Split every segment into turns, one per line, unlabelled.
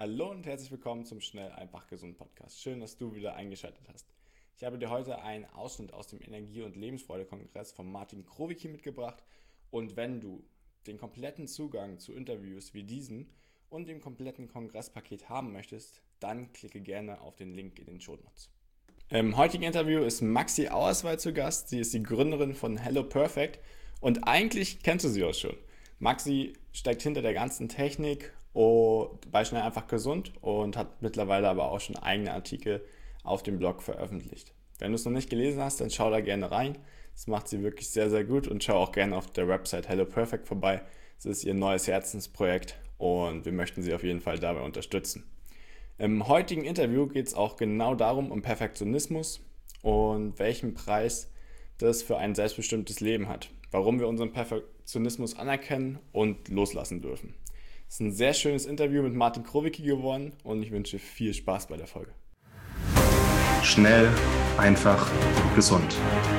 Hallo und herzlich willkommen zum Schnell, einfach, gesund Podcast. Schön, dass du wieder eingeschaltet hast. Ich habe dir heute einen Ausschnitt aus dem Energie- und Lebensfreude-Kongress von Martin Krowicki mitgebracht. Und wenn du den kompletten Zugang zu Interviews wie diesem und dem kompletten Kongresspaket haben möchtest, dann klicke gerne auf den Link in den Shownotes. Im heutigen Interview ist Maxi Auerswald zu Gast. Sie ist die Gründerin von Hello Perfect und eigentlich kennst du sie auch schon. Maxi steckt hinter der ganzen Technik bei Schnell einfach gesund und hat mittlerweile aber auch schon eigene Artikel auf dem Blog veröffentlicht. Wenn du es noch nicht gelesen hast, dann schau da gerne rein. Das macht sie wirklich sehr, sehr gut und schau auch gerne auf der Website Hello Perfect vorbei. Das ist ihr neues Herzensprojekt und wir möchten sie auf jeden Fall dabei unterstützen. Im heutigen Interview geht es auch genau darum, um Perfektionismus und welchen Preis das für ein selbstbestimmtes Leben hat. Warum wir unseren Perfektionismus anerkennen und loslassen dürfen. Es ist ein sehr schönes Interview mit Martin Krowicki geworden und ich wünsche viel Spaß bei der Folge.
Schnell, einfach, gesund.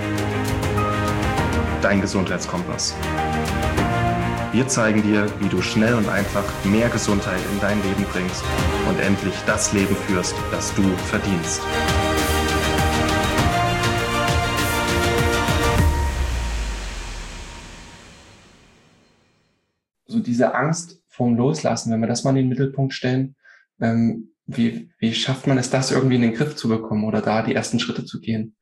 Dein Gesundheitskompass. Wir zeigen dir, wie du schnell und einfach mehr Gesundheit in dein Leben bringst und endlich das Leben führst, das du verdienst.
So diese Angst vorm Loslassen, wenn wir das mal in den Mittelpunkt stellen, wie schafft man es, das irgendwie in den Griff zu bekommen oder da die ersten Schritte zu gehen?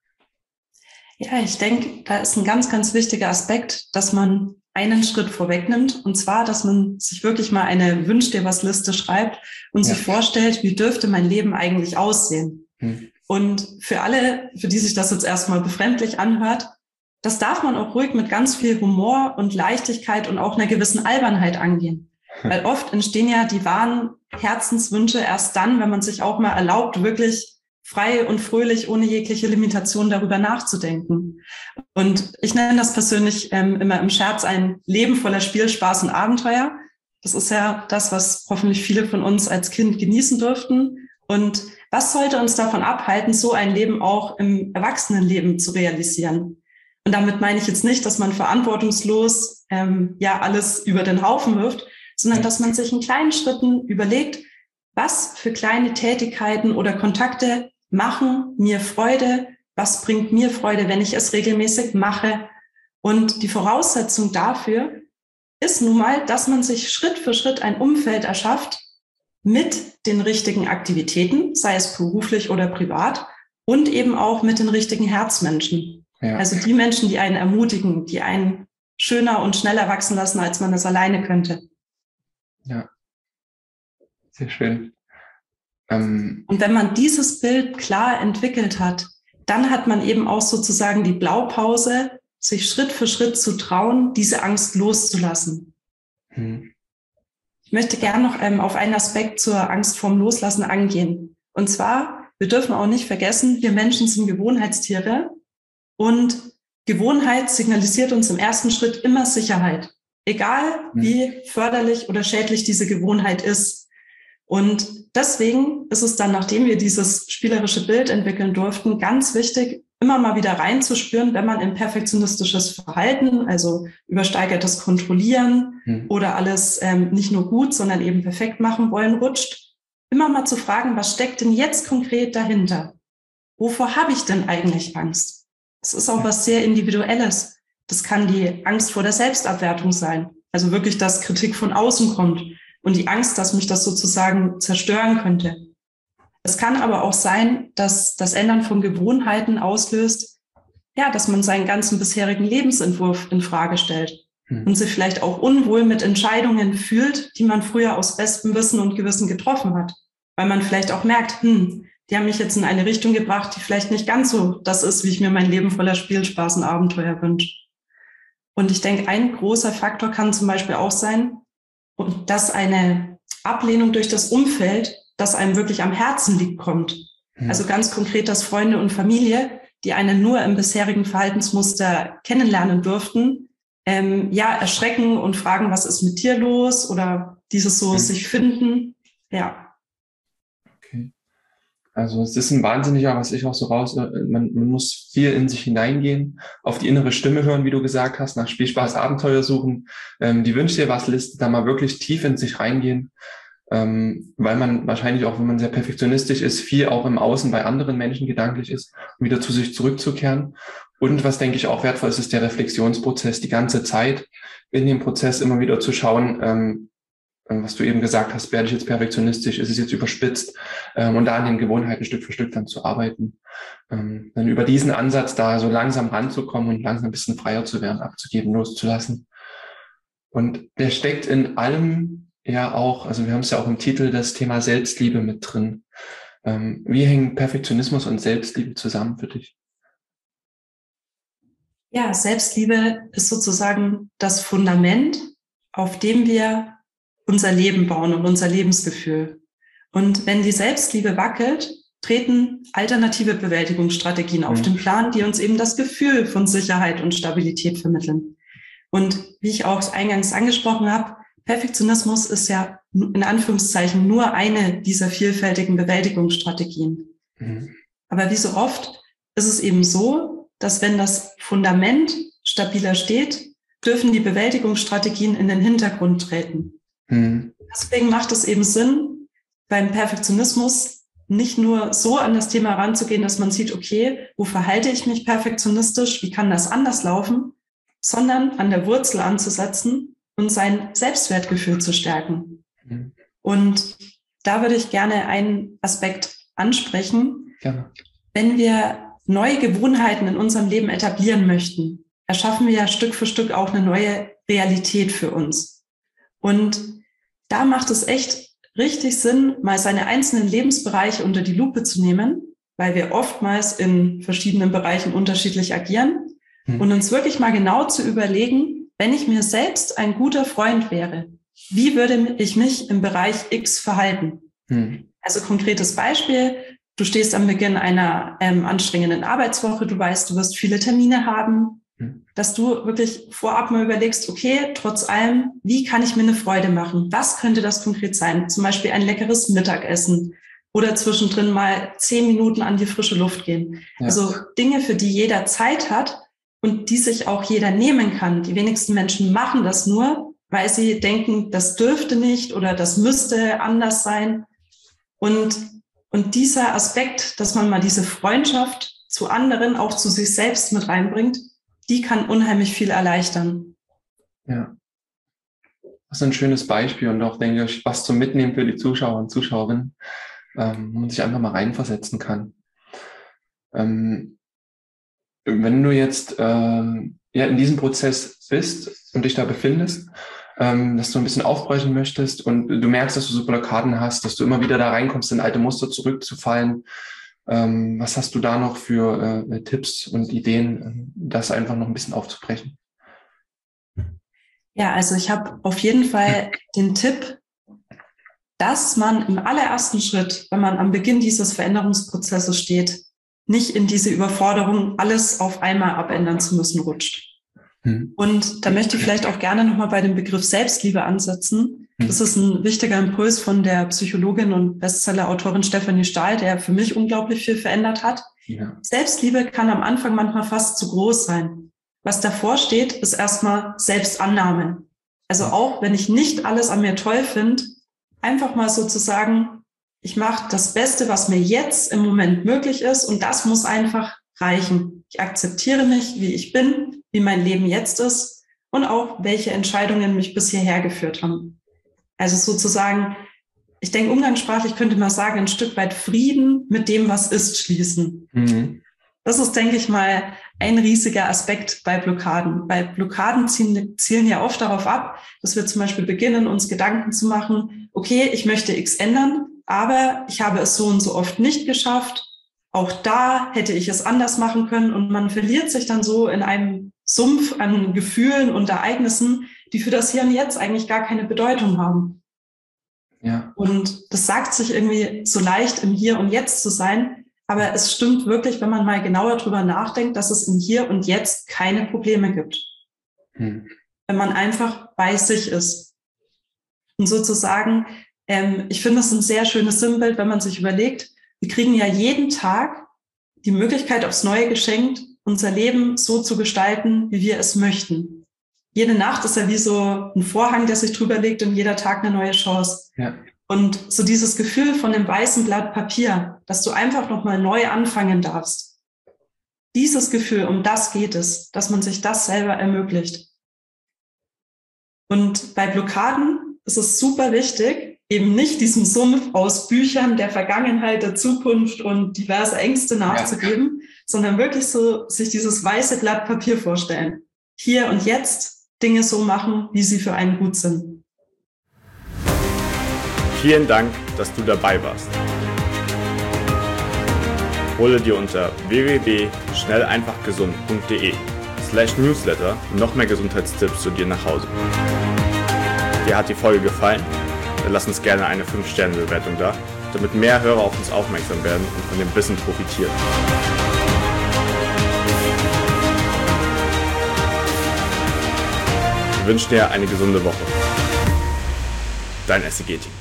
Ja, ich denke, da ist ein ganz, ganz wichtiger Aspekt, dass man einen Schritt vorwegnimmt, und zwar, dass man sich wirklich mal eine Wünsch-dir-was-Liste schreibt und sich vorstellt, wie dürfte mein Leben eigentlich aussehen? Und für alle, für die sich das jetzt erstmal befremdlich anhört, das darf man auch ruhig mit ganz viel Humor und Leichtigkeit und auch einer gewissen Albernheit angehen. Weil oft entstehen ja die wahren Herzenswünsche erst dann, wenn man sich auch mal erlaubt, wirklich frei und fröhlich, ohne jegliche Limitation darüber nachzudenken. Und ich nenne das persönlich immer im Scherz ein Leben voller Spiel, Spaß und Abenteuer. Das ist ja das, was hoffentlich viele von uns als Kind genießen durften. Und was sollte uns davon abhalten, so ein Leben auch im Erwachsenenleben zu realisieren? Und damit meine ich jetzt nicht, dass man verantwortungslos alles über den Haufen wirft, sondern dass man sich in kleinen Schritten überlegt, was für kleine Tätigkeiten oder Kontakte machen mir Freude, was bringt mir Freude, wenn ich es regelmäßig mache. Und die Voraussetzung dafür ist nun mal, dass man sich Schritt für Schritt ein Umfeld erschafft mit den richtigen Aktivitäten, sei es beruflich oder privat, und eben auch mit den richtigen Herzmenschen. Ja. Also die Menschen, die einen ermutigen, die einen schöner und schneller wachsen lassen, als man es alleine könnte.
Ja, sehr schön.
Und wenn man dieses Bild klar entwickelt hat, dann hat man eben auch sozusagen die Blaupause, sich Schritt für Schritt zu trauen, diese Angst loszulassen. Ich möchte gerne noch auf einen Aspekt zur Angst vorm Loslassen angehen. Und zwar, wir dürfen auch nicht vergessen, wir Menschen sind Gewohnheitstiere. Und Gewohnheit signalisiert uns im ersten Schritt immer Sicherheit, egal wie förderlich oder schädlich diese Gewohnheit ist. Und deswegen ist es dann, nachdem wir dieses spielerische Bild entwickeln durften, ganz wichtig, immer mal wieder reinzuspüren, wenn man in perfektionistisches Verhalten, also übersteigertes Kontrollieren oder alles nicht nur gut, sondern eben perfekt machen wollen, rutscht, immer mal zu fragen, was steckt denn jetzt konkret dahinter? Wovor habe ich denn eigentlich Angst? Das ist auch was sehr Individuelles. Das kann die Angst vor der Selbstabwertung sein. Also wirklich, dass Kritik von außen kommt und die Angst, dass mich das sozusagen zerstören könnte. Es kann aber auch sein, dass das Ändern von Gewohnheiten auslöst, dass man seinen ganzen bisherigen Lebensentwurf in Frage stellt und sich vielleicht auch unwohl mit Entscheidungen fühlt, die man früher aus bestem Wissen und Gewissen getroffen hat. Weil man vielleicht auch merkt, die haben mich jetzt in eine Richtung gebracht, die vielleicht nicht ganz so das ist, wie ich mir mein Leben voller Spiel, Spaß und Abenteuer wünsche. Und ich denke, ein großer Faktor kann zum Beispiel auch sein, dass eine Ablehnung durch das Umfeld, das einem wirklich am Herzen liegt, kommt. Also ganz konkret, dass Freunde und Familie, die einen nur im bisherigen Verhaltensmuster kennenlernen durften, erschrecken und fragen, was ist mit dir los? Oder dieses so sich finden. Ja.
Okay. Also es ist ein wahnsinniger, was ich auch so man muss viel in sich hineingehen, auf die innere Stimme hören, wie du gesagt hast, nach Spiel, Spaß, Abenteuer suchen, die Wünsch-dir-was-Liste, da mal wirklich tief in sich reingehen. weil man wahrscheinlich auch, wenn man sehr perfektionistisch ist, viel auch im Außen bei anderen Menschen gedanklich ist, um wieder zu sich zurückzukehren. Und was, denke ich, auch wertvoll ist, ist der Reflexionsprozess, die ganze Zeit in dem Prozess immer wieder zu schauen, was du eben gesagt hast, werde ich jetzt perfektionistisch, ist es jetzt überspitzt, und da an den Gewohnheiten Stück für Stück dann zu arbeiten. Dann über diesen Ansatz da so langsam ranzukommen und langsam ein bisschen freier zu werden, abzugeben, loszulassen. Und der steckt in allem ja auch, also wir haben es ja auch im Titel, das Thema Selbstliebe mit drin. Wie hängen Perfektionismus und Selbstliebe zusammen für dich?
Ja, Selbstliebe ist sozusagen das Fundament, auf dem wir unser Leben bauen und unser Lebensgefühl. Und wenn die Selbstliebe wackelt, treten alternative Bewältigungsstrategien auf den Plan, die uns eben das Gefühl von Sicherheit und Stabilität vermitteln. Und wie ich auch eingangs angesprochen habe, Perfektionismus ist ja in Anführungszeichen nur eine dieser vielfältigen Bewältigungsstrategien. Aber wie so oft ist es eben so, dass wenn das Fundament stabiler steht, dürfen die Bewältigungsstrategien in den Hintergrund treten. Deswegen macht es eben Sinn, beim Perfektionismus nicht nur so an das Thema ranzugehen, dass man sieht, okay, wo verhalte ich mich perfektionistisch, wie kann das anders laufen, sondern an der Wurzel anzusetzen und sein Selbstwertgefühl zu stärken. Und da würde ich gerne einen Aspekt ansprechen. Ja. Wenn wir neue Gewohnheiten in unserem Leben etablieren möchten, erschaffen wir ja Stück für Stück auch eine neue Realität für uns. Und da macht es echt richtig Sinn, mal seine einzelnen Lebensbereiche unter die Lupe zu nehmen, weil wir oftmals in verschiedenen Bereichen unterschiedlich agieren und uns wirklich mal genau zu überlegen, wenn ich mir selbst ein guter Freund wäre, wie würde ich mich im Bereich X verhalten? Also konkretes Beispiel, du stehst am Beginn einer anstrengenden Arbeitswoche, du weißt, du wirst viele Termine haben, dass du wirklich vorab mal überlegst, okay, trotz allem, wie kann ich mir eine Freude machen? Was könnte das konkret sein? Zum Beispiel ein leckeres Mittagessen oder zwischendrin mal 10 Minuten an die frische Luft gehen. Ja. Also Dinge, für die jeder Zeit hat und die sich auch jeder nehmen kann. Die wenigsten Menschen machen das nur, weil sie denken, das dürfte nicht oder das müsste anders sein. Und dieser Aspekt, dass man mal diese Freundschaft zu anderen, auch zu sich selbst mit reinbringt, die kann unheimlich viel erleichtern.
Ja, das ist ein schönes Beispiel und auch, denke ich, was zum Mitnehmen für die Zuschauer und Zuschauerinnen, wo man sich einfach mal reinversetzen kann. Wenn du jetzt in diesem Prozess bist und dich da befindest, dass du ein bisschen aufbrechen möchtest und du merkst, dass du so Blockaden hast, dass du immer wieder da reinkommst, in alte Muster zurückzufallen, was hast du da noch für Tipps und Ideen, das einfach noch ein bisschen aufzubrechen?
Ja, also ich habe auf jeden Fall den Tipp, dass man im allerersten Schritt, wenn man am Beginn dieses Veränderungsprozesses steht, nicht in diese Überforderung, alles auf einmal abändern zu müssen, rutscht. Und da möchte ich vielleicht auch gerne nochmal bei dem Begriff Selbstliebe ansetzen. Das ist ein wichtiger Impuls von der Psychologin und Bestseller-Autorin Stefanie Stahl, der für mich unglaublich viel verändert hat. Ja. Selbstliebe kann am Anfang manchmal fast zu groß sein. Was davor steht, ist erstmal Selbstannahme. Also auch wenn ich nicht alles an mir toll finde, einfach mal so zu sagen, ich mache das Beste, was mir jetzt im Moment möglich ist und das muss einfach reichen. Ich akzeptiere mich, wie ich bin, wie mein Leben jetzt ist und auch, welche Entscheidungen mich bis hierher geführt haben. Also sozusagen, ich denke, umgangssprachlich könnte man sagen, ein Stück weit Frieden mit dem, was ist, schließen. Das ist, denke ich mal, ein riesiger Aspekt bei Blockaden. Weil Blockaden zielen ja oft darauf ab, dass wir zum Beispiel beginnen, uns Gedanken zu machen, okay, ich möchte X ändern, aber ich habe es so und so oft nicht geschafft. Auch da hätte ich es anders machen können und man verliert sich dann so in einem Sumpf an Gefühlen und Ereignissen, die für das Hier und Jetzt eigentlich gar keine Bedeutung haben. Ja. Und das sagt sich irgendwie so leicht, im Hier und Jetzt zu sein, aber es stimmt wirklich, wenn man mal genauer drüber nachdenkt, dass es im Hier und Jetzt keine Probleme gibt. Wenn man einfach bei sich ist. Und sozusagen, ich finde es ein sehr schönes Sinnbild, wenn man sich überlegt, wir kriegen ja jeden Tag die Möglichkeit aufs Neue geschenkt, unser Leben so zu gestalten, wie wir es möchten. Jede Nacht ist ja wie so ein Vorhang, der sich drüber legt und jeder Tag eine neue Chance. Ja. Und so dieses Gefühl von dem weißen Blatt Papier, dass du einfach nochmal neu anfangen darfst. Dieses Gefühl, um das geht es, dass man sich das selber ermöglicht. Und bei Blockaden ist es super wichtig, eben nicht diesem Sumpf aus Büchern der Vergangenheit, der Zukunft und diverse Ängste nachzugeben, sondern wirklich so sich dieses weiße Blatt Papier vorstellen. Hier und jetzt Dinge so machen, wie sie für einen gut sind.
Vielen Dank, dass du dabei warst. Hole dir unter www.schnelleinfachgesund.de/newsletter noch mehr Gesundheitstipps zu dir nach Hause. Dir hat die Folge gefallen? Dann lass uns gerne eine 5-Sterne-Bewertung da, damit mehr Hörer auf uns aufmerksam werden und von dem Wissen profitieren. Wir wünschen dir eine gesunde Woche. Dein SEG-Team.